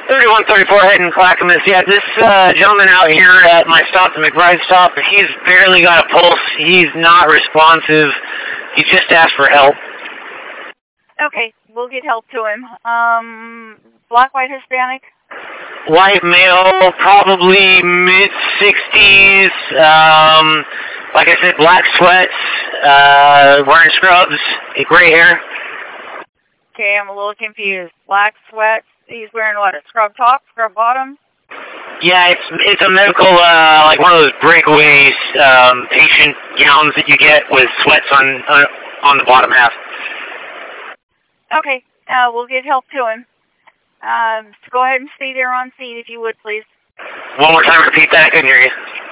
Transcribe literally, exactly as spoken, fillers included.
thirty-one thirty-four heading Clackamas. Yeah, this uh, gentleman out here at my stop, the McBride stop, he's barely got a pulse. He's not responsive. He just asked for help. Okay, we'll get help to him. Um, black, white, Hispanic? White male, probably mid sixties. Um, like I said, black sweats, uh, wearing scrubs, gray hair. Okay, I'm a little confused. Black sweats. He's wearing what? A scrub top, scrub bottom? Yeah, it's it's a medical, uh, like one of those breakaways, um, patient gowns that you get with sweats on uh, on the bottom half. Okay, uh, we'll get help to him. Um, so go ahead and stay there on scene if you would, please. One more time, repeat that. I couldn't hear you.